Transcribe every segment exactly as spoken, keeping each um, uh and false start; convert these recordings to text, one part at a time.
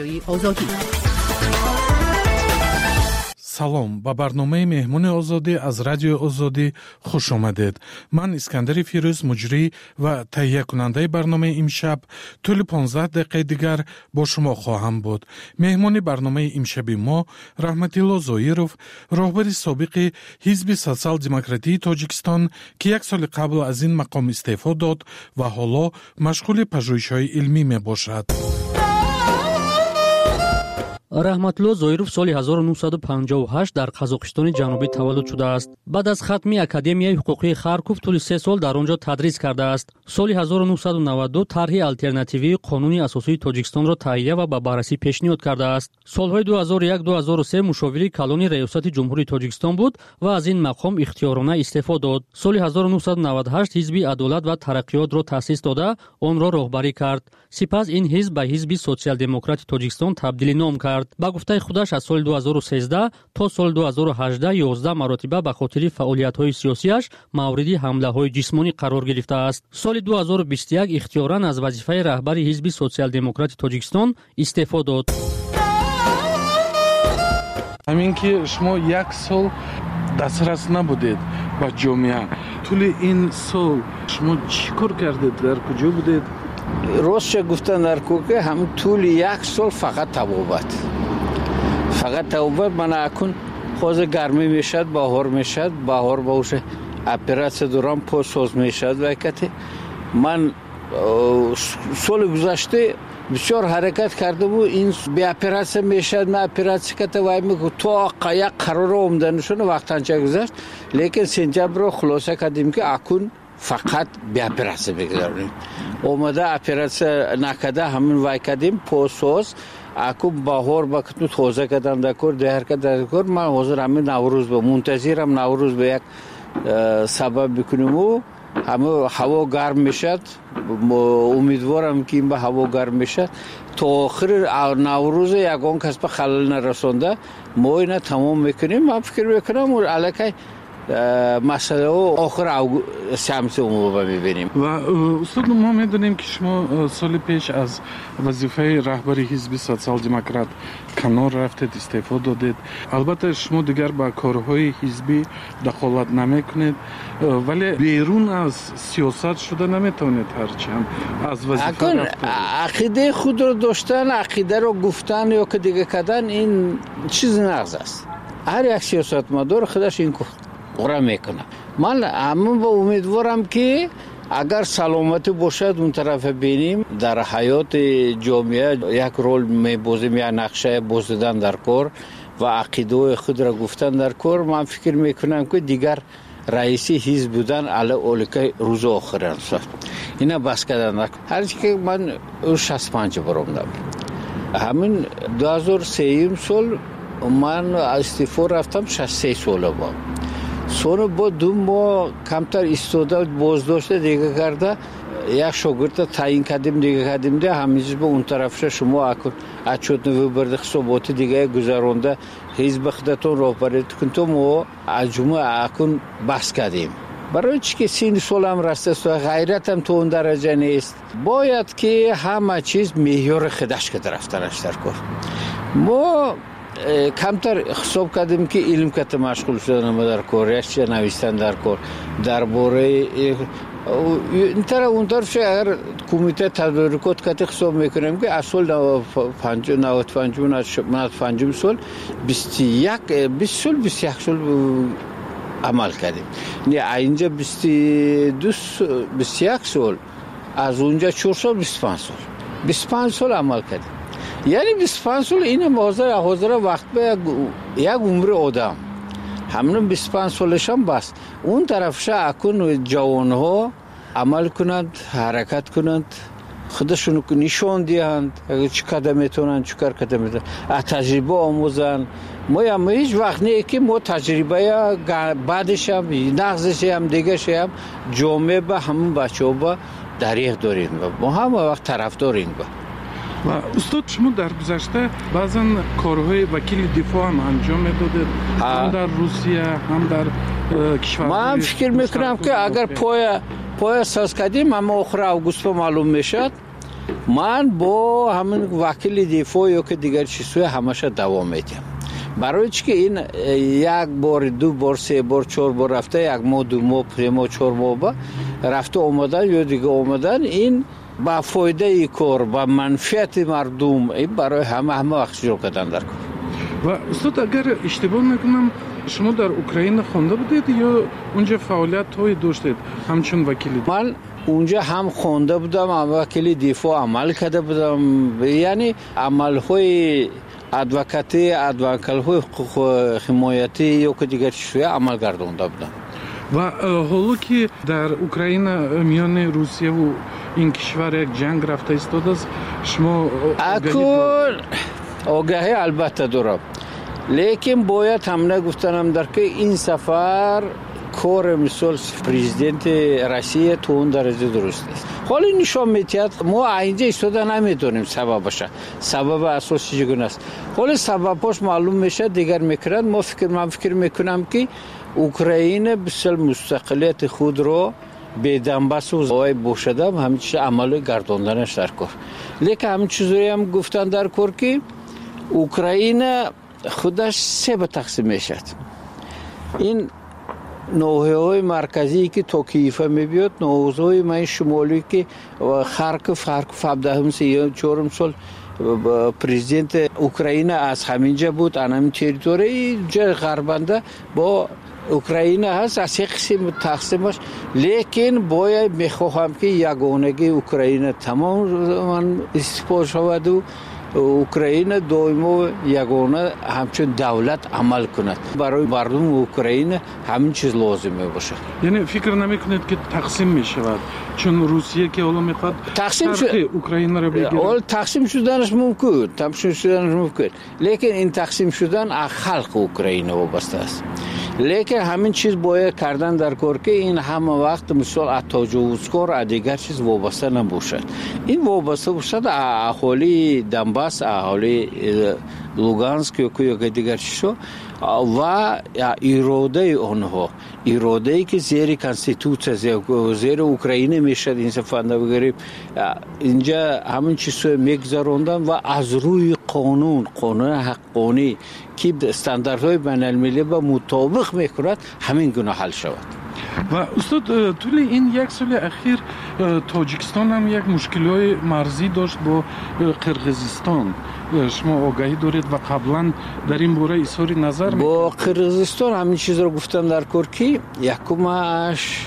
آزادی. салом ба барномаи меҳмони озодӣ аз радиои озодӣ хуш омадед. Ман Искандари Фирӯз, муҷрӣ ва таҳия кунандаи барномаи имшаб, тӯли понздаҳ дақиқаи дигар бо шумо хоҳам буд. меҳмони барномаи имшаби мо Раҳматилло Зоиров, роҳбари собиқи ҳизби социал-демократии Тоҷикистон, ки як соли қабл аз ин мақом истеъфо дод ва ҳоло машғули пажӯҳишҳои илмӣ мебошад. раҳматулло Зоиров соли ҳазору нуҳсаду панҷоҳу ҳашт дар Қазоқистони ҷанубӣ таваллуд шудааст. Баъд аз хатми Академияи ҳуқуқии Харков тӯли се сол дар он ҷо тадрис кардааст. Соли ҳазору нуҳсаду наваду тарҳи алтернативии Қонуни асосии Тоҷикистонро таҳия ва ба баррасӣ пешниҳод кардааст. Солҳои ду ҳазору як - ду ҳазору се мушовири калони Раёсати ҷумҳурии Тоҷикистон буд ва аз ин мақом ихтиёрона истеъфо дод. Соли ҳазору нуҳсаду наваду ҳашт ҳизби Адолат ва Тараққиётро таъсис дода, онро роҳбарӣ кард. Сипас ин ҳизб ба ҳизби Социал-демократи Тоҷикистон табдили ном кард. Ба гуфтаи худаш аз соли ду ҳазору сездаҳ то соли ду ҳазору ҳаждаҳ ёздаҳ маротиба ба хотири фаъолиятҳои сиёсиаш мавриди ҳамлаҳои ҷисмонӣ қарор гирифтааст. Соли ду ҳазору бисту як ихтиёран аз вазифаи раҳбари ҳизби Социал-демократи Тоҷикистон истеъфо дод. ҳамин ки шумо як сол дастрас набудед ба ҷомеа, тӯли ин сол шумо чӣ кор кардед? дар куҷо будед? ростша гуфтан дар кӯка ҳамин тӯли як сол фақат табобат фақат табобат мана акун ҳозир гармӣ мешад, баҳор мешад, баҳор бауша оператсия дорам, по соз мешад. Вайкати ман соли гузашта бисёр ҳаракат кардаму ин беоператсия мешад, ма оператсия ката вай мегу то як қарора омданашона вақтанча гузашт, лекин сентябрро хулоса кардем ки акун фақат беоператсия бигузаронем. омада оператсия накарда ҳамин вай кардем по соз акун баҳор ба катну тоза кардам дакор деҳар кардам дакор. ман ҳозир ҳамин наврӯз ба мунтазирам наврӯз ба як сабаб бикунему ҳама ҳаво гарм мешад. умедворам ки ин ба ҳаво гарм мешад то охири наврӯз ягон кас ба халал нарасонда мо ина тамом мекунем. ман фикр мекунам аллакай масъалаҳо охир самси умуба мебинем. ва устод мо медонем ки шумо соли пеш аз вазифаи раҳбари ҳизби социал-демократ канор рафтед, истеъфо додед. албатта шумо дигар ба корҳои ҳизбӣ дахолат намекунед, вале берун аз сиёсат шуда наметавонед ҳарчанд аз вазифа рафтед. ақидаи худро доштан, ақидаро гуфтан ё ки дига кардан ин чизи нағз аст. ҳар як сиёсатмадор худаш ин ора мекунад. ман ҳамин ба умедворам ки агар саломатӣ бошад он тарафа бинем дар ҳаёти ҷомеа як рол мебозем, як нақша боздидан дар кор ва ақидаҳои худро гуфтан дар кор. ман фикр мекунам ки дигар раиси ҳизб будан ала олика рӯзи охир аст. ина бас кардан ҳарчи ки ман шасту панҷ бор омдам. ҳамин ду ҳазору сеюм сол ман истеъфо рафтам, шасту се сола бо сони бо ду моҳ камтар истода боздошта дига карда як шогирда таъин кардем дига кардем да ҳамиз ба он тарафша шумо акун отчётни выборди ҳисоботи дига гузаронда ҳизби худатон роҳбарӣ кун то мо аз ҷумла акун баҳс кардем. барои чӣ ки сини солам растаст ва ғайратам то он дараҷа нест, бояд ки ҳама чиз меъёри худаш када рафтанаш дар кор. мо камтар ҳисоб кардем ки илм ката машғул шуданам дар кор, яшча навистан дар кор дар бораи ин тараф он тараф агар кумита тадбиркот ката ҳисоб мекунем ки аз соли наваду панҷум сол бисту як бист сол бисту як сол амал кардем. не аинҷа бисту ду бисту як сол, аз онҷа чор сол бисту панҷ сол бисту панҷ сол амал кардем. яъне бисту панҷ сол ин ҳозир ҳозира вақт ба як умри одам ҳамин бисту панҷ солашам бас. он тарафша акун ҷавонҳо амал кунанд, ҳаракат кунанд, худашон нишон диҳанд чӣ када метавонанд, чӣ кар када метавонанд, аз таҷриба омӯзанд. мо ям ҳеҷ вақт не ки мо таҷрибая баъдишам нағзишам дигашам ҷомеъ ба ҳамин бачаҳо ба дариғ дорем, мо ҳама вақт тарафдорем. ва устод шумо дар гузашта баъзан корҳои вакили дифоъ ҳам анҷом медодед, ҳам дар Русия, ҳам дар кишварҳои. ман фикр мекунам ки агар поя поя саз кардем ҳама охири августро маълум мешад. من با همین وکیل دفاع یا که دیگر چیزهای همشه دوام میدم. برای چی که این یک بار دو بار سه بار چهار بار رفته، یک ماه دو ماه سه ماه چهار ماه با رفته اومدن یا دیگه اومدن، این با فایده ای کار با منفعت مردم این برای همه همه وقت شروع کردن در کار. و استاد اگر اشتباه نکنم شما در اوکراین خونده بودید یا اونجا فعالیت های داشتید همچون وکیل؟ من اونجا هم خونده بودم، هم وکیل دفاع عمل کرده بودم، یعنی عمل های ادوکاتی، ادوکال های حقوق حمایتی یا که دیگر چیزهای عمل گردونده بودم. و حالا که در اوکراین میان روسیه و این کشور یک جنگ رفته ایستاده است، شما اکون آگاهی البته دارم، لیکن باید هم نگفتنم در که این سفر کار مثال پرزیدنت روسیه تو اون درجه درست است. حالا نشان میتید ما اینجا ایستاده نمیدونیم سببش، سبب اساسی چگونه است. حالا سببش معلوم میشه دیگر میکنند. ما فکر من فکر میکنم که اوکراین بسیار مستقلیت خود رو به دنباس و زوای بوشدم همین چیز عمل گرداندنش در کار. لیکن همین چیزایی هم گفتن در کار که اوکراین خودش سه به تقسیم میشد. این نوحه‌های مرکزی که تا کیف میبیاد، نوحه‌های من شمالی که خارکوف خارکوف هفدهم سه چهارم سال پرزیدنت اوکراین از همینجا بود، همین تریتوری جای غربنده با اوکراین هست، از یک قسم تقسیمش. لیکن باید میخواهم که یگانگی اوکراین تمام استفاده شود و اوکراین دائما یگانه همچون دولت عمل کند. برای مردم اوکراین همین چیز لازمه باشه. یعنی فکر نمیکنید که تقسیم میشود چون روسیه که حالا میخواد تقسیم شد اوکراین رو بگیره؟ حالا تقسیم شدنش ممکن، تقسیم شدنش ممکن، لیکن این تقسیم شدن از خلق اوکراین وابسته است. لیکن همین چیز باید کردن در کار که این همه وقت مثال از تجاوزکار از دیگر چیز وابسته نباشد. این وابسته باشد اهالی دنباس، اهالی لوگانسک یا دیگر چیزها و اراده آنها، اراده ای که زیر کانستیتوسیه زیر اوکراین میشد این سفنده بگیریم. اینجا همین چیزها میگذراندن و از روی قانون قانون حقانی که استانداردهای بین المللی با مطابق میکند همین گونه حل شود. و استاد طول این یک سال اخیر تاجیکستان هم یک مشکلات مرزی داشت با قرقیزستان. شما آگاهی دارید و قبلا در این باره اظهار نظر میکنید؟ با قرقیزستان همین چیز رو گفتم در کار که یکمش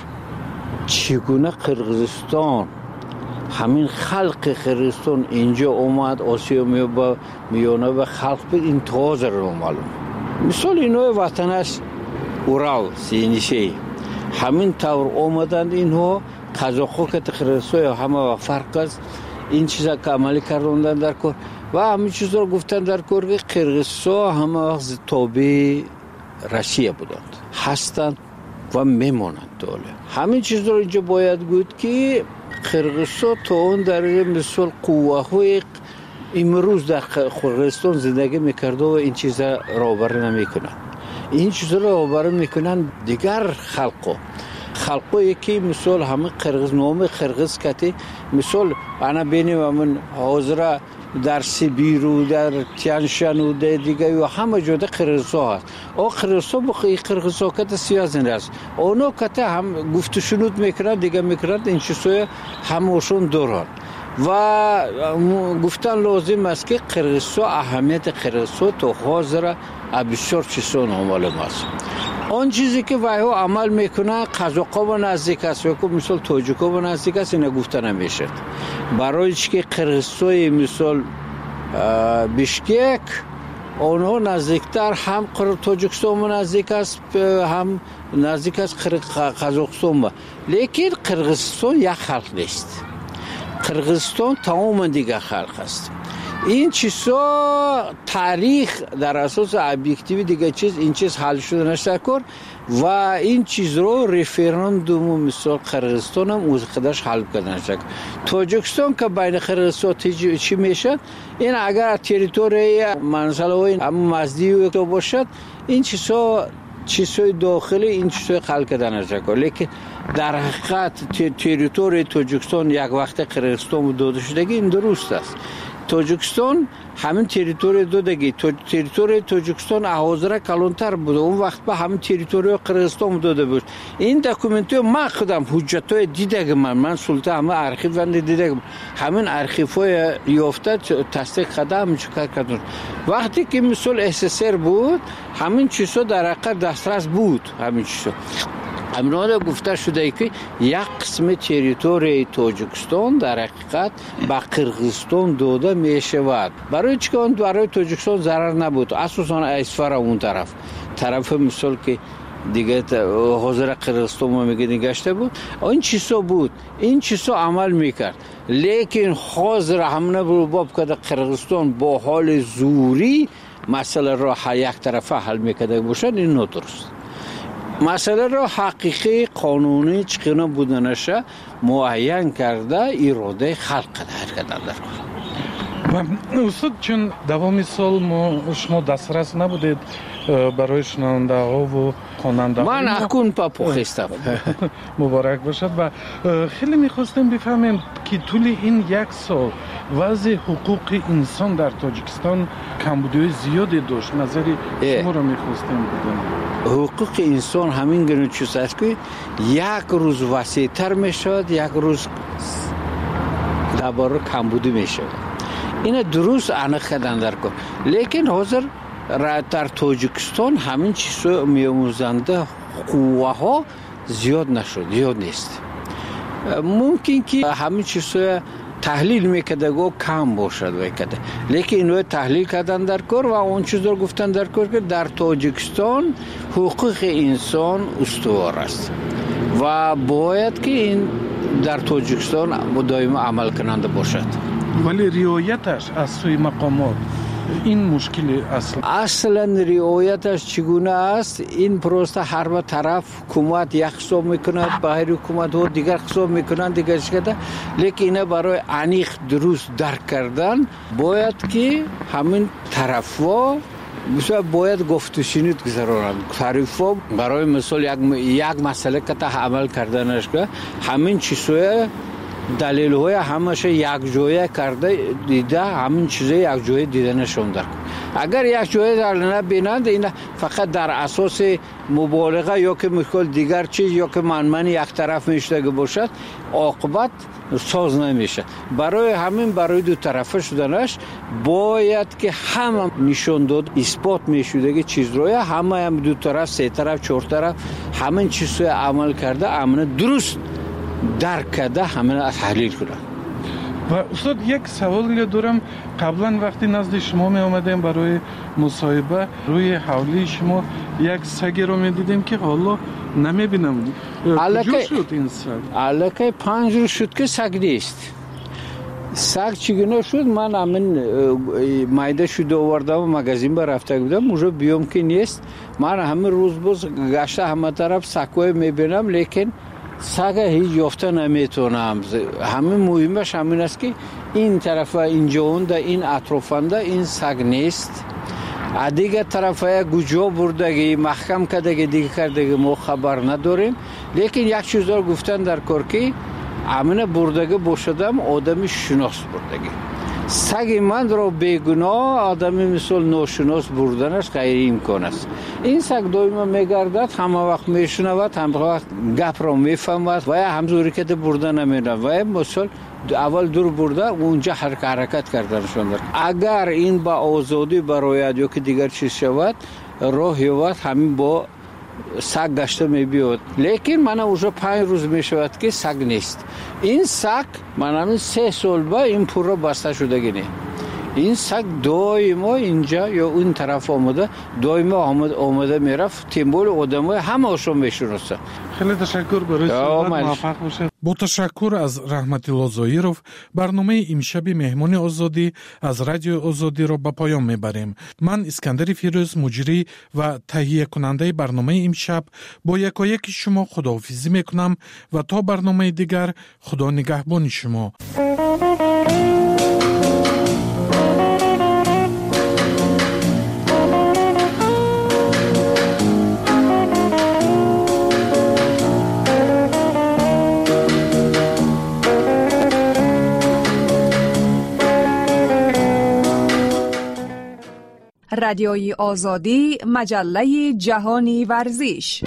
چگونه قرقیزستان همین خلق قرقیزستان اینجا اومد آسیا میوه میانه و خلق به این تازه رو معلوم. مثال اینو وطنش اورال سینیشه همین طور اومدند اینها قزاق‌ها که قرقیزستان همه فرق است. این چیزا که عملی کردن در کار و همین چیزا رو گفتن در کار که قرقیزستان همه وقت تابع روسیه بودند، هستند و میمونند دوله. همین چیز رو اینجا باید گفت که قرقیزستان تا اون درجه مثل قوه‌های امروز در قرقیزستان زندگی میکرده و این چیزا راهبری نمیکنند. این چیزا رو راهبری میکنند دیگر خلقو خلقو که مثال همه قرقیز نام قرقیز کتی مثال انا بینیم من حاضر در سیبیر و در تیانشان و در دیگه و همه جاده قرقیزستان هست. او قرقیزستان بخواه قرقیزستان کت سیازن هست. اونا کت هم گفت شنود میکنند دیگه میکنند این چیزای هموشون دارن و گفتن لازم است که قرقیزستان اهمیت قرقیزستان تو حاضر بسیار چیزان معلوم است. آن چیزی که وایو عمل میکنه قزاق‌ها و نزدیک است یا مثلا تاجیک‌ها و نزدیک است اینا گفته نمیشه. برای چی که قرقیزستان مثال بیشکک اونها نزدیکتر هم تاجیکستان و نزدیک است هم نزدیک است قزاقستان، لیکن قرقیزستان یک خلق نیست. قرقیزستان تمام دیگه خلق است. این چیزا تاریخ در اساس ابجکتیو دیگه چیز این چیز حل شده نشد کار و این چیز رو رفراندوم مثال قرقیزستان هم از خودش حل کنه نشد. تاجیکستان که بین قرقیزستان چی میشه این اگر تریتوری منزل و این مزدی تو باشد این چیزا چیزهای داخلی این چیزهای خلق کردن نشکر، لیکن در حقیقت تریتوری تاجیکستان یک وقت قرقیزستان داده شدگی این درست است. تاجیکستان همین تریتوری دادگی، تریتوری تاجیکستان حاضر کلانتر بود، اون وقت به همین تریتوری قرقیزستان داده بود. این دکومنتی من خودم حجتای دیدگم، من من سلطه همه ارخیو وند دیدگم، همین ارخیوهای یافته تصدیق خدام چکار کردن. وقتی که مثل اسسر بود همین چیزا در حقیقت دسترس بود، همین چیزا امروز گفته شده که یک قسم تریتوری تاجیکستان در حقیقت به قرقیزستان داده می شود. برای چیکار؟ برای تاجیکستان ضرر نبود، اساسا اسفر اون طرف طرف مثل که دیگه حاضر قرقیزستان ما میگه نگشته بود، این چیزا بود، این چیزا عمل میکرد. لیکن حاضر همونه باب که قرقیزستان با حال زوری مسئله را یک طرفه حل میکرده باشد، این نادرست. مسئله را حقیقی قانونی چقدر بودنش معین کرده اراده خلق کرده در و استاد چون دوام سال ما شما دسترس نبودید برای شنونده ها و خواننده ها، من اکنون پا پخستم مبارک باشد. و خیلی میخواستم بفهمیم که طول این یک سال وضع حقوق انسان در تاجیکستان کمبودی زیادی داشت، نظری شما را میخواستم بدونم. حقوق انسان همین گونه چیز است که یک روز وسیع‌تر میشد، یک روز درباره کمبودی میشد. این درست عنق کردن در کار. لیکن حاضر در تاجیکستان همین چیزا میاموزنده قوه ها زیاد نشد، زیاد نیست. ممکن که همین چیزا تحلیل میکرده گو کم باشد وکده، لیکن اینو تحلیل کردن در کار و اون چیز رو گفتن در کار که در تاجیکستان حقوق انسان استوار است و باید که این در تاجیکستان دائما عمل کننده باشد. ولی رعایتش از سوی مقامات این مشکل اصلا اصلا رعایتش چگونه است؟ این پروسه هر و طرف حکومت یک حساب میکند، باهر حکومت ها دیگر حساب میکنند دیگر شده. لیکن اینه برای انیخ درست درک کردن باید که همین طرف ها مثلا باید گفت و شنید گذارند. طرف ها برای مثال یک, یک مسئله که تا عمل کردنش که همین چیزهای دلیل های همشه یک جایه کرده دیده، همین چیزه یک جایه دیده نشون در کن. اگر یک جایه در نبینند این فقط در اساس مبالغه یا که مثل دیگر چیز یا که منمن یک طرف میشده باشد عاقبت ساز نمیشه. برای همین برای دو طرفه شدنش باید که همه نشون داد اثبات میشده که چیز روی همه هم دو طرف سه طرف چهار طرف همین چیزو عمل کرده امن درست درک کرده همه از تحلیل کنه. و استاد یک سوال دارم، قبلا وقتی نزد شما می آمدیم برای مصاحبه روی حولی شما یک سگ رو می دیدیم که حالا نمی بینم. کجا شد این سگ؟ علاقه پنج رو شد که سگ نیست. سگ چگونه شد؟ من همین مایده شده آوردم و مگزین بر رفته بودم اونجا بیام که نیست. من همین روز باز گشته همه طرف سگوی می بینم لیکن سگ هیچ یافته نمیتونم. همین مهمش همین است که این طرف اینجا اونده این اطرافنده این سگ نیست. دیگه طرفای گوجا بردگی محکم کردگی دیگه کردگی ما خبر نداریم. لیکن یک چیز رو گفتن در کار که امن بردگی باشدم آدمی شناس بردگی. سگ من را بیگناه آدمی مثل ناشناس بردنش غیر امکان است. این سگ دائما میگردد، همه وقت میشنود، همه وقت گپ را میفهمد و همزوری که بردن نمیدن و مثل اول دور برده اونجا حرکت کردنشون دارد. اگر این با آزادی برایت یا که دیگر چیز شود راه یابد همین با سگ گشته می بیاد. لیکن من اونجا پنج روز می شود که سگ نیست. این سگ من همین سه سال با این پورا بسته شده گینه. این سگ دائما اینجا یا اون طرف آمده دائما آمده آمده میرفت. تیمبول آدمای همه هاشون میشناسه. خیلی تشکر برای صحبت، موفق باشید. با تشکر از رحمت الله زایرов برنامه امشب مهمان آزادی از رادیو آزادی را به پایان میبریم. من اسکندر فیروز مجری و تهیه کننده برنامه امشب با یکایک شما خداحافظی میکنم و تا برنامه دیگر خدا نگهبان شما. رادیوی آزادی، مجله جهانی ورزش.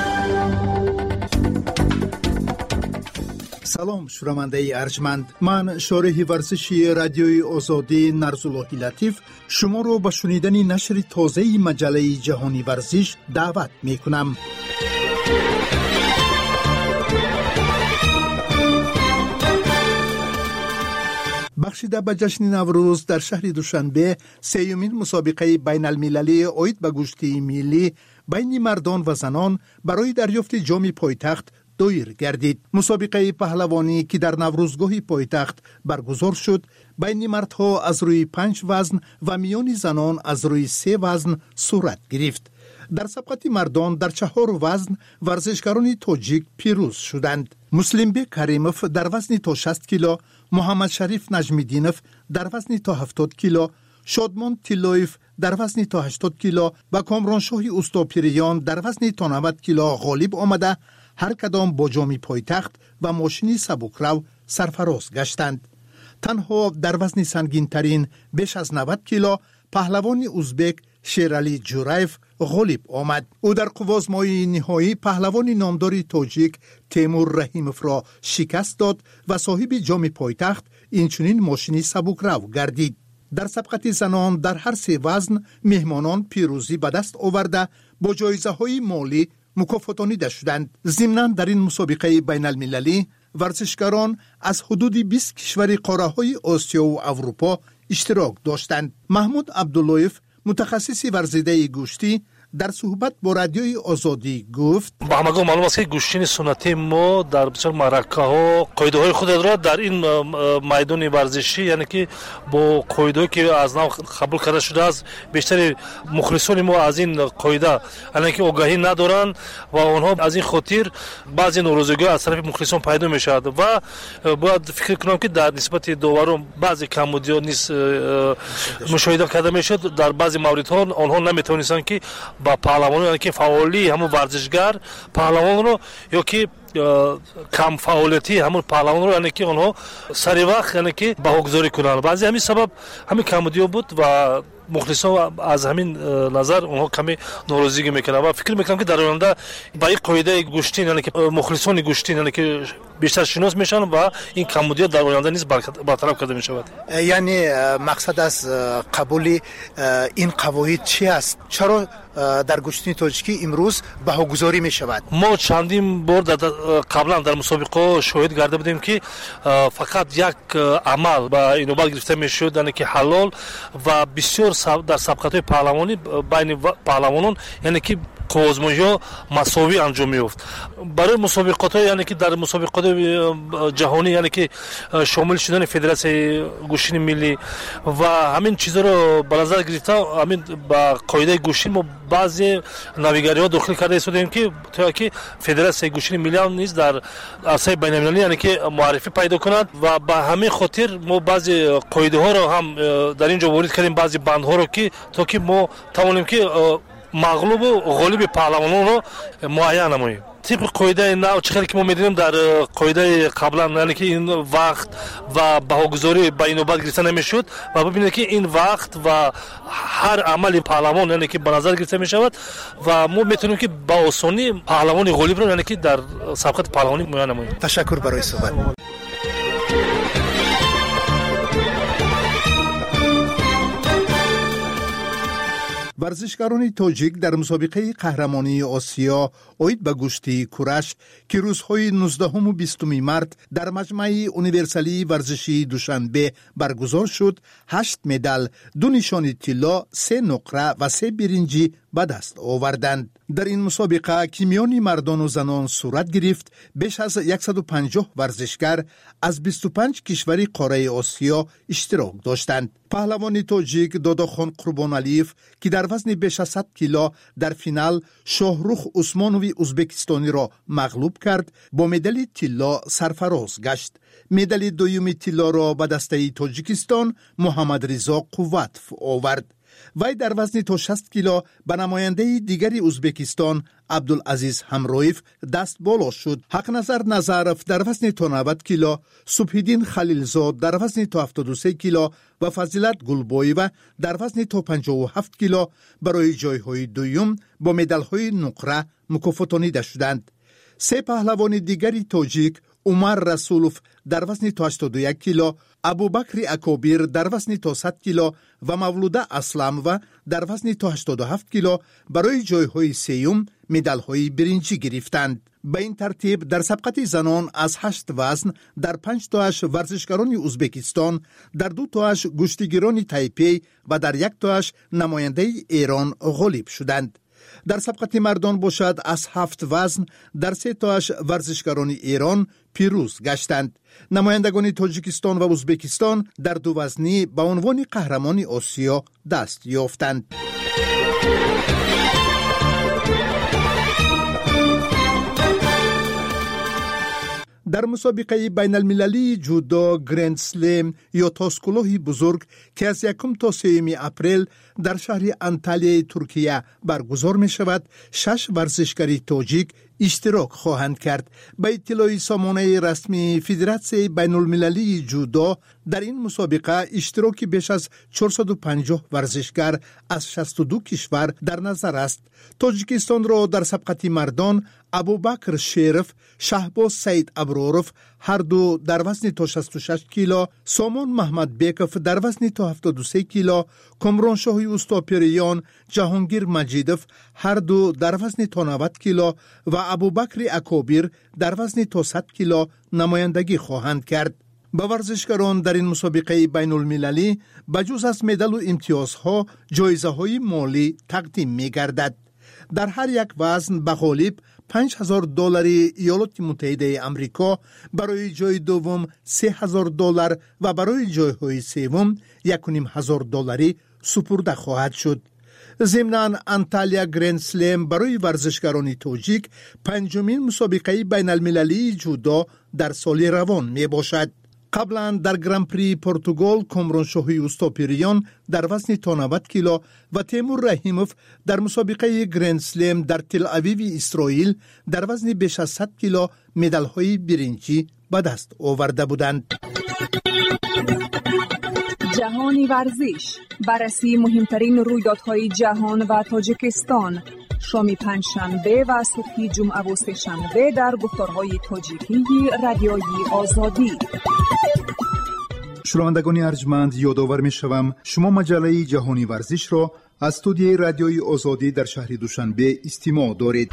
سلام شنونده ارجمند، من شارح ورزشی رادیوی آزادی نرزاللهی لطیف شما رو به شنیدن نشر تازه مجله جهانی ورزش دعوت می کنم. بخشیده به جشن نوروز در شهر دوشنبه سیومین مسابقه بین المللی عاید به گشتی ملی بین مردان و زنان برای دریافت جام پایتخت دایر گردید. مسابقه پهلوانی که در نوروزگاه پایتخت برگزار شد بین مردها از روی پنج وزن و میان زنان از روی سه وزن صورت گرفت. در سبقت مردان در چهار وزن ورزشکاران تاجیک پیروز شدند. مسلمبek کریموف در وزن تا شصت کیلو، محمد شریف نجمیدینوف در وزن تا هفتاد کیلو، شادمان تیلویف در وزن تا هشتاد کیلو و کامرانشاه اوستاپیریان در وزن تا نود کیلو غالب آمده هر کدام با جام پایتخت و ماشین سبکرو سرفراز گشتند. تنها در وزن سنگین ترین بیش از نود کیلو پهلوان ازبک شیرعلی جورایف غالب آمد. او در قوازمای نهایی پهلوان نامدار تاجیک تیمور رحیموف را شکست داد و صاحب جام پایتخت اینچنین ماشین سبکرو گردید. در سبقت زنان در هر سه وزن مهمانان پیروزی به دست آورده با جایزه های مالی مکافاتانیده شدند. ضمناً در این مسابقه بین المللی ورزشکاران از حدود بیست کشور قاره های آسیا و اروپا اشتراک داشتند. محمود عبداللهیف متخصص ورزیده گوشتی در صحبت با رادیوی آزادی گفت: با همگان معلوم است که گوشتن سنتی ما در بسیار معرکه‌ها قاعده‌های خود را در این میدان ورزشی، یعنی که با قاعده‌ای که از نو قبول کرده شده است، بیشتر مخلصان ما از این قاعده یعنی که آگاهی ندارند و آنها از این خاطر بعضی ناراضی‌ها از طرف مخلصان پیدا می‌شود و باید فکر کنم که در نسبت داوران بعضی کمبودی‌ها نیز مشاهده کرده می‌شد. در بعضی موردها آنها نمی‌توانستند که با پهلوان یعنی که فعالی همون ورزشگر پهلوان رو یا که کم فعالیتی همون پهلوان رو یعنی که آنها سری وقت یعنی که بهاگذاری کنند. بعضی همین سبب همین کمبودی بود و مخلصان از همین نظر اونها کمی ناراضگی میکنن و فکر میکنم که در آینده با این قاعده گوشتین یعنی که مخلصان گوشتین یعنی که بیشتر شناس میشن و این کمبودی در آینده نیز برطرف کرده میشود. یعنی مقصد از قبول این قواعد چی است؟ چرا در گوشتین تاجیکی امروز بهاگذاری میشود؟ ما چندین بار قبلا در مسابقه شاهد گرده بودیم که فقط یک عمل با اینوبت گرفته میشد یعنی که حلال و بسیار در سبقت‌های پهلوانی بین پهلوانان یعنی که قوازمایی‌ها مساوی انجام می‌یافت. برای مسابقات یعنی که در مسابقات جهانی یعنی که شامل شدن فدراسیون گوشتن ملی و همین چیزا رو به نظر گرفته همین با قاعده گوشتن ما بعضی نویگری‌ها داخل کرده شدیم که تا که فدراسیون گوشتن ملی هم نیز در عرصه بین‌المللی یعنی که معرفی پیدا کند و به همین خاطر ما بعضی قاعده‌ها رو هم در اینجا وارد کردیم، بعضی بندها رو که تا که ما توانیم که مغلوب و غالب پهلوانان رو معین نماییم. طبق قاعده نو چقدر که ما می‌دونیم در قاعده قبلا یعنی که این وقت و بهاگذاری به اینوبت گرفته نمی‌شد و ببینید که این وقت و هر عمل پهلوان یعنی که به نظر گرفته می‌شود و ما می‌تونیم که با آسانی پهلوان غالب رو یعنی که در سبقت پهلوانی معین نماییم. تشکر برای صحبت. ورزشکاران تاجیک در مسابقه قهرمانی آسیا عاید به گشتی کورش که روزهای نوزدهم و بیستم مارس در مجمع یونیورسالی ورزشی دوشنبه برگزار شد، هشت مدال، دو نشان طلا، سه نقره و سه برنجی به دست آوردند. در این مسابقه که میان مردان و زنان صورت گرفت، بیش از صد و پنجاه ورزشکار از بیست و پنج کشور قاره آسیا اشتراک داشتند. پهلوان تاجیک داداخان قربانعلیف که در وزن بیش از صد کیلو در فینال شاهرخ عثمانوی ازبکستانی را مغلوب کرد، با مدال طلا سرفراز گشت. مدال دوم طلا را به دسته تاجیکستان محمد رضا قوتف آورد. وی در وزن تا شصت کیلو به نماینده دیگری ازبکستان عبدالعزیز همرویف دست بالا شد. حق نظر نظرف در وزن تا نود کیلو، صبحیدین خلیلزاد در وزن تا هفتاد و سه کیلو و فضیلت گلبایوه در وزن تا پنجاه و هفت کیلو برای جایهای دوم با مدال‌های نقره مکافاتانیده شدند. سه پهلوان دیگری تاجیک، عمر رسولوف در وزن تا هشتاد و یک کیلو، ابوبکر اکابیر در وزن تا صد کیلو و مولوده اسلموه در وزن تا هشتاد و هفت کیلو برای جایهای سیوم مدال‌های برنجی گرفتند. به این ترتیب در سبقت زنان از هشت وزن در پنج تاش ورزشکاران ازبکستان، در دو تاش گشتیگیران تایپی و در یک تاش نماینده ایران غالب شدند. در سبقت مردان باشد از هفت وزن در سه تاش ورزشکاران ایران پیروز گشتند. نمایندگان تاجیکستان و ازبکستان در دو وزنی به عنوان قهرمان آسیا دست یافتند. در مسابقه بین المللی جودو گرند سلم یا تاسکلوه بزرگ که از یکم تا سوم اپریل در شهر انتالیای ترکیه برگزار می شود، شش ورزشکاری تاجیک اشتراک خواهند کرد. به اطلاع سامانه رسمی فدراسیون بین المللی جودو در این مسابقه اشتراکی بیش از چهارصد و پنجاه ورزشکار از شصت و دو کشور در نظر است. تاجیکستان را در سبقت مردان ابوبکر شریف، شهباز سید ابراروف هر دو در وزن تا شصت و شش کیلو، سامان محمد بیکف در وزن تا هفتاد و سه کیلو، کامران شاهی استاپریان، جهانگیر مجیدف هر دو در وزن تا نود کیلو و ابوبکر اکابیر در وزن تا صد کیلو نمایندگی خواهند کرد. با ورزشکاران در این مسابقه بین المللی بجز از مدال و امتیازها جایزه های مالی تقدیم می گردد. در هر یک وزن به غالب پنج هزار دلار ایالات متحده آمریکا، برای جای دوم سه هزار دلار و برای جایهای سوم یک و نیم هزار دلاری سپرده خواهد شد. ضمناً انتالیا گرند سلم برای ورزشکاران تاجیک پنجمین مسابقه بین المللی جودو در سال روان می باشد. قبلا در گرند پری پرتغال کامران شاهی استاپریان در وزن تا نود کیلو و تیمور رحیموف در مسابقه گرند سلم در تل آویو اسرائیل در وزن بیش از صد کیلو مدال‌های برنجی به دست آورده بودند. جهانی ورزش، بررسی مهمترین رویدادهای جهان و تاجیکستان، شام پنجشنبه و صبح جمعه و سه‌شنبه در گفتارهای تاجیکی رادیوی آزادی. شنوندگان ارجمند، یادآور می‌شوم شما مجله جهانی ورزش را از استودیوی رادیوی آزادی در شهر دوشنبه استماع دارید.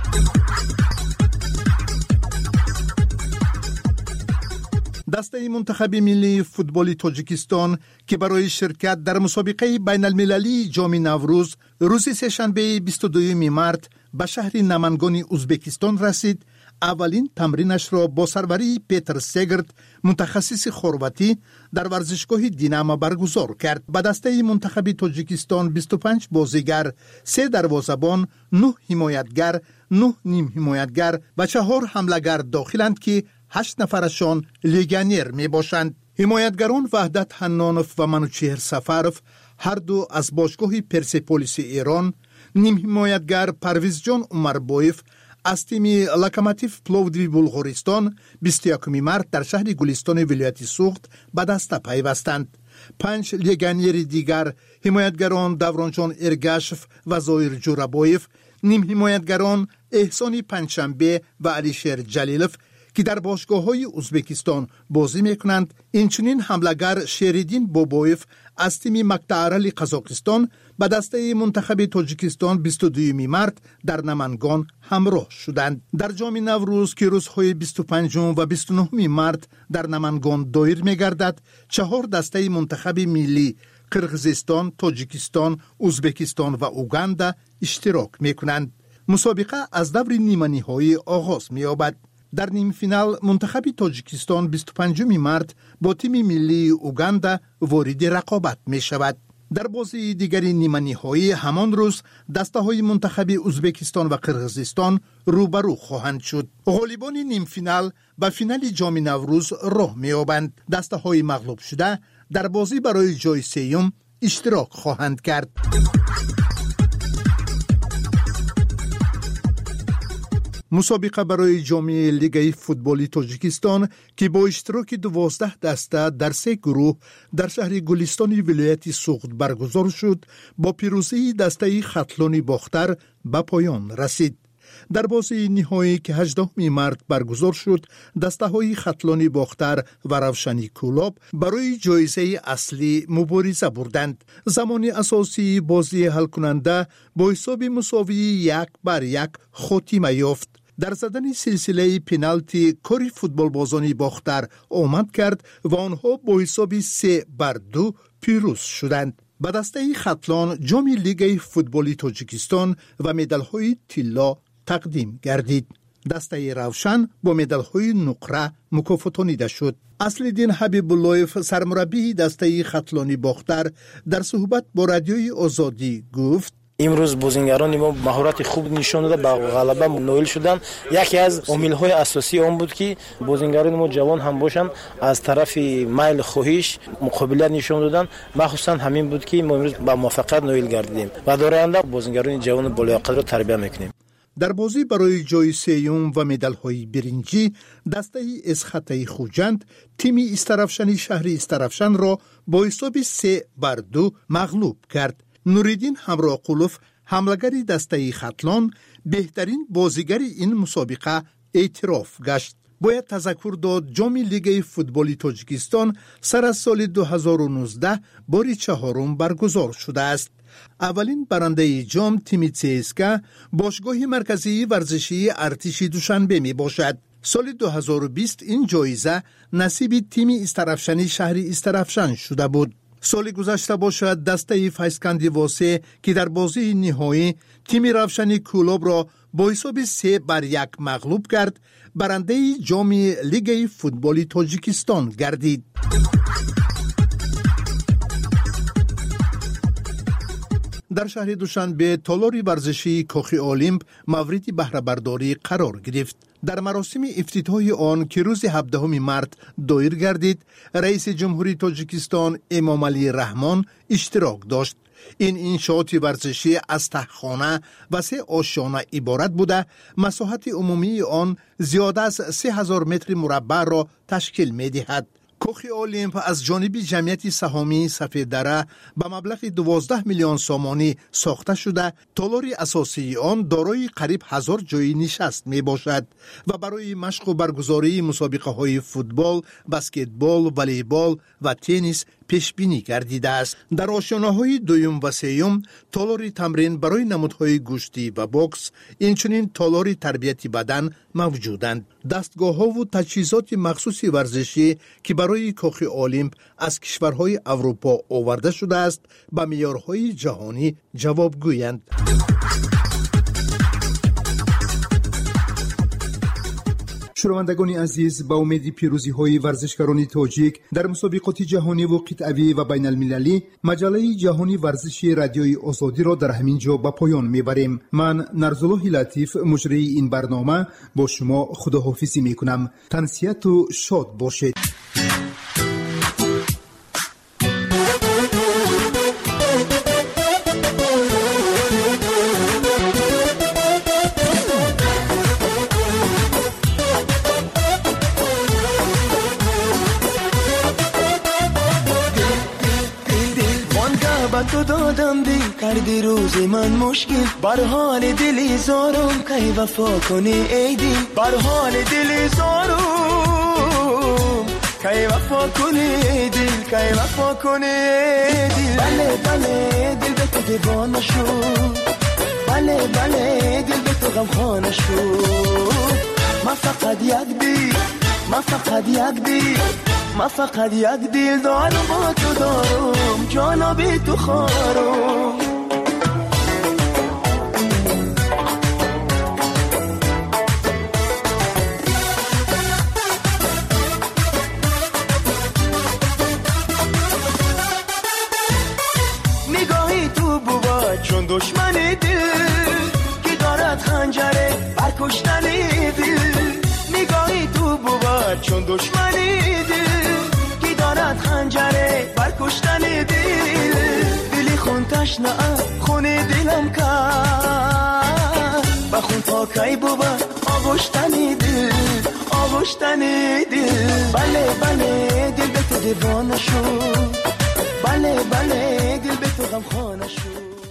دسته منتخب ملی فوتبال تاجیکستان که برای شرکت در مسابقه بین المللی جام نوروز روز سه‌شنبه بیست و دوم مارس به شهر نمنگان ازبکستان رسید، اولین تمرینش را با سروری پیتر سگرد، متخصص خرواتی، در ورزشگاه دیناما برگزار کرد. به دسته منتخب تاجیکستان بیست و پنج بازیگر، سه دروازه‌بان، نه حمایتگر، نه نیم حمایتگر و چهار حمله‌گر داخلند که هشت نفرشان لیگانیر می باشند. حمایتگران وحدت حنانوف و منوچهر سفروف هر دو از باشگاه پرسپولیس ایران، نیم حمایتگر پرویز جان عمربایف از تیم لوکوموتیو پلوودیو بلغارستان بیست و یکم مارس در شهر گلستان ولایت سوخت به دسته پیوستند. پنج لیگانیر دیگر حمایتگران دورانجان ارگاشف و زایر جورابایف، نیم حمایتگران احسان پنجشنبه و علیشیر جلیلوف که در باشگاه‌های ازبکستان بازی می‌کنند، اینچنین حمله‌گر شیریدین بابایف از تیم مقطع‌ارل قزاقستان به دسته منتخب تاجیکستان بیست و دوم مارس در نمنگان همراه شدند. در جام نوروز که روزهای بیست و پنجم و بیست و نهم مارس در نمنگان دایر می‌گردد، چهار دسته منتخب ملی قرقیزستان، تاجیکستان، ازبکستان و اوگاندا اشتراک می‌کنند. مسابقه از دور نیمه‌نهایی آغاز می‌یابد. در نیم فینال منتخب تاجیکستان بیست و پنجم مارس با تیم ملی اوگاندا وارد رقابت می شود. در بازی دیگری نیمه نهایی همان روز دسته های منتخب ازبکستان و قرقیزستان روبرو خواهند شد. غالبان نیم فینال به فینال جام نوروز راه می یابند. دسته های مغلوب شده در بازی برای جای سوم اشتراک خواهند کرد. مسابقه برای جام لیگ فوتبال تاجیکستان که با اشتراک دوازده دسته در سه گروه در شهر گلستان ولایت سوخت برگزار شد، با پیروزی دسته خطلان باختر به پایان رسید. در بازی نهایی که هجدهم مارس برگزار شد، دسته های خطلان باختر و روشنی کولاب برای جایزه اصلی مبارزه بردند. زمان اساسی بازی حل کننده با حساب مساوی یک بر یک خاتمه یافت. در زدن سلسله پنالتی کاری فوتبال بازانی باختر آمد کرد و آنها با حساب سه بر دو پیروز شدند. به دسته خطلان جام لیگ فوتبال تاجیکستان و مدال‌های طلا تقدیم گردید. دسته روشن با مدال‌های نقره مکافاتانیده شد. اصل‌الدین حبیب اللهیف سرمربی دسته خطلانی باختر در صحبت با رادیوی آزادی گفت: امروز بازیگران ما مهارت خوب نشان داده، به غلبه نائل شدن. یکی از عامل‌های اساسی آن بود که بازیگران ما جوان هم باشند، از طرف میل خواهش مقابله نشان دادن. مخصوصا همین بود که ما امروز به موفقیت نائل گردیدیم و در آینده بازیگران جوان بالایقت را تربیت میکنیم. در بازی برای جای سیوم و مدال‌های برنجی، دسته اسخطه خوجند تیم استرافشانی شهر استرافشان را با حساب سه بر دو مغلوب کرد. نوریدین همراقولوف حملگری دسته خطلان بهترین بازیگر این مسابقه اعتراف گشت. باید تذکر داد جام لیگ فوتبال تاجیکستان سر از سال دو هزار و نوزده باری چهارم برگزار شده است. اولین برنده جام تیم تسکا باشگاه مرکزی ورزشی ارتش دوشنبه می باشد. سال دو هزار و بیست این جایزه نصیب تیم استرافشانی شهر استرافشان شده بود. سال گذشته باشد دسته فیسکندی واسه که در بازی نهایی تیم روشنی کولاب را با حساب سه بر یک مغلوب کرد، برنده جام لیگ فوتبال تاجیکستان گردید. در شهر دوشنبه تالار ورزشی کاخ المپ مورد بهره برداری قرار گرفت. در مراسم افتتاحی آن که روز هفدهم مارس دایر گردید، رئیس جمهوری تاجیکستان امام علی رحمان اشتراک داشت. این انشاءات ورزشی از تهخانه و سه آشیانه عبارت بوده، مساحت عمومی آن زیاده از سه هزار متر مربع را تشکیل می دهد. کاخ المپ از جانب جمعیت سهامی سفید دره به مبلغ دوازده میلیون سامانی ساخته شده. تالار اساسی آن دارای قریب هزار جای نشست می باشد و برای مشق و برگزاری مسابقه های فوتبال، بسکتبال، والیبال و تنیس پیش بینی گردیده است. در آشیانه های دویم و سوم تالار تمرین برای نمودهای گوشتی و بوکس، اینچنین تالار تربیتی بدن موجودند. دستگاه ها و تجهیزات مخصوص ورزشی که برای کاخ المپ از کشورهای اروپا آورده شده است به معیارهای جهانی جوابگویند. شنوندگان عزیز، با امید پیروزی های ورزشکاران تاجیک در مسابقات جهانی و قطعی و بین المللی، مجله جهانی ورزشی رادیوی آزادی را در همین جا به پایان میبریم. من نرزالله لطیف مجری این برنامه با شما خداحافظی میکنم. تنسیت و شاد باشید. تو دادم دی کردی روزی من مشکل، بر حال دلی زارم کی وفا کنی ای دل، بر حال دلی زارم کی وفا کنی ای دل، کی وفا کنی ای دل. بله بله دل به تو دیوانه شد، بله بله دل به تو غمخانه شد. من فقط یک دل، من فقط یک دل، من فقط یک دل دارم با تو دارم، جانا بی تو خارم. نگاهی تو بود چون دشمنی دل که دارد خنجره بر کشتن دل. نگاهی تو بود چون دشمنی دل که دارد خنجره بر کشتن دل. تشنه خون دلم کرد بخون تا کی بود آغشتنی دل آغشتنی دل بله بله دل به تو دیوانه شد بله بله دل به تو غمخانه شد